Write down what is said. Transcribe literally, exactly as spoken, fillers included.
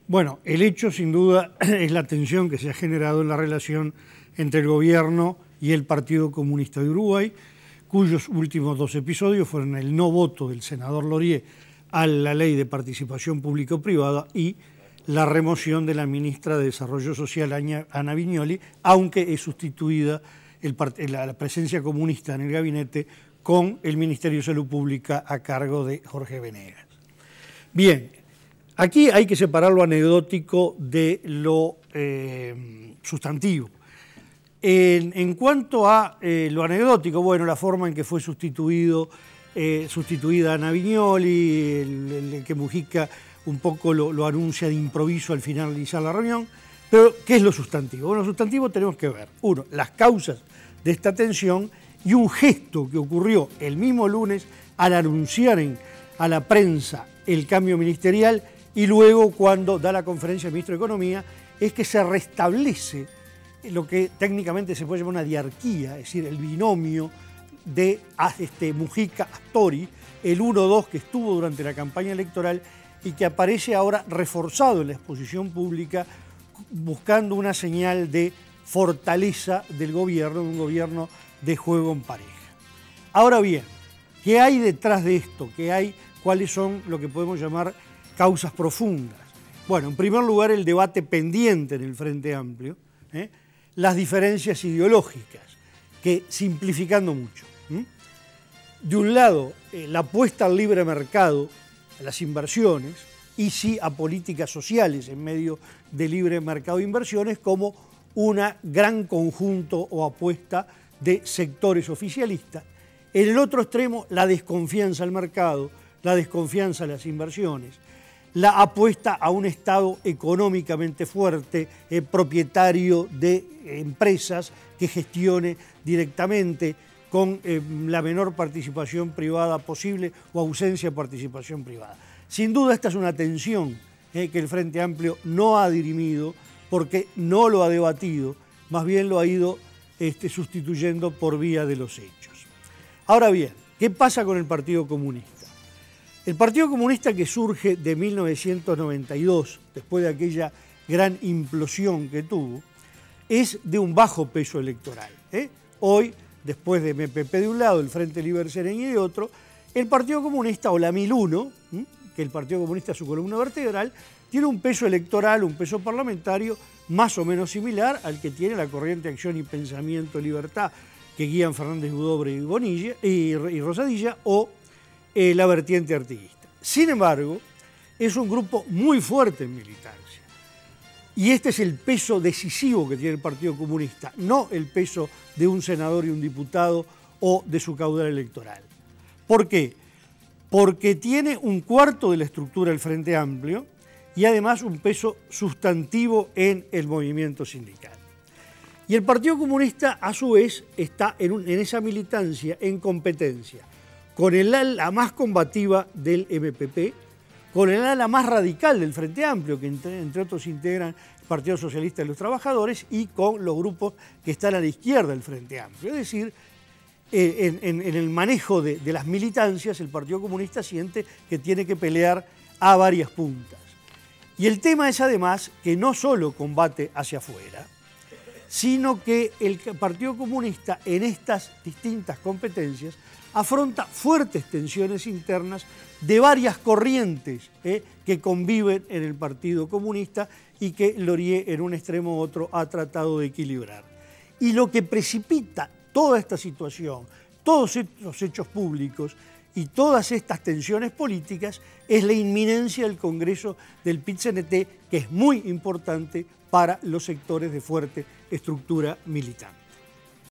Bueno, el hecho sin duda es la tensión que se ha generado en la relación entre el gobierno y el Partido Comunista de Uruguay, cuyos últimos dos episodios fueron el no voto del senador Lorié a la ley de participación público-privada y la remoción de la ministra de Desarrollo Social, Ana Viñoly, aunque es sustituida el, la presencia comunista en el gabinete con el Ministerio de Salud Pública a cargo de Jorge Venegas. Bien, aquí hay que separar lo anecdótico de lo eh, sustantivo. En, en cuanto a eh, lo anecdótico, bueno, la forma en que fue sustituido, eh, sustituida Ana Viñoly, el, el, el que Mujica un poco lo, lo anuncia de improviso al finalizar la reunión, pero ¿qué es lo sustantivo? Bueno, lo sustantivo tenemos que ver, uno, las causas de esta tensión y un gesto que ocurrió el mismo lunes al anunciar en, a la prensa el cambio ministerial y luego cuando da la conferencia el ministro de Economía, es que se restablece lo que técnicamente se puede llamar una diarquía, es decir, el binomio de este, Mujica-Astori, el uno dos que estuvo durante la campaña electoral y que aparece ahora reforzado en la exposición pública buscando una señal de fortaleza del gobierno, un gobierno de juego en pareja. Ahora bien, ¿qué hay detrás de esto? ¿Qué hay? ¿Cuáles son lo que podemos llamar causas profundas? Bueno, en primer lugar, el debate pendiente en el Frente Amplio, ¿eh? las diferencias ideológicas, que simplificando mucho. ¿eh? De un lado, eh, la apuesta al libre mercado, a las inversiones, y sí a políticas sociales en medio del libre mercado de inversiones como una gran conjunto o apuesta de sectores oficialistas. En el otro extremo, la desconfianza al mercado, la desconfianza a las inversiones, la apuesta a un Estado económicamente fuerte, eh, propietario de empresas que gestione directamente con eh, la menor participación privada posible o ausencia de participación privada. Sin duda esta es una tensión eh, que el Frente Amplio no ha dirimido porque no lo ha debatido, más bien lo ha ido este, sustituyendo por vía de los hechos. Ahora bien, ¿qué pasa con el Partido Comunista? El Partido Comunista que surge de mil novecientos noventa y dos, después de aquella gran implosión que tuvo, es de un bajo peso electoral. ¿eh? Hoy, después de M P P de un lado, el Frente Liber Sereñi de otro, el Partido Comunista, o la mil uno, ¿eh? que el Partido Comunista es su columna vertebral, tiene un peso electoral, un peso parlamentario más o menos similar al que tiene la corriente Acción y Pensamiento Libertad que guían Fernández Huidobro y, Bonilla, y, y Rosadilla, o eh, la vertiente artiguista. Sin embargo, es un grupo muy fuerte en militancia. Y este es el peso decisivo que tiene el Partido Comunista, no el peso de un senador y un diputado o de su caudal electoral. ¿Por qué? Porque tiene un cuarto de la estructura del Frente Amplio y además un peso sustantivo en el movimiento sindical. Y el Partido Comunista, a su vez, está en, un, en esa militancia, en competencia, con el ala más combativa del M P P, con el ala más radical del Frente Amplio, que entre, entre otros integran el Partido Socialista de los Trabajadores, y con los grupos que están a la izquierda del Frente Amplio. Es decir, eh, en, en, en el manejo de, de las militancias, el Partido Comunista siente que tiene que pelear a varias puntas. Y el tema es además que no solo combate hacia afuera, sino que el Partido Comunista en estas distintas competencias afronta fuertes tensiones internas de varias corrientes eh, que conviven en el Partido Comunista y que Lorié en un extremo u otro ha tratado de equilibrar. Y lo que precipita toda esta situación, todos estos hechos públicos y todas estas tensiones políticas es la inminencia del Congreso del P I T C N T, que es muy importante para los sectores de fuerte estructura militante.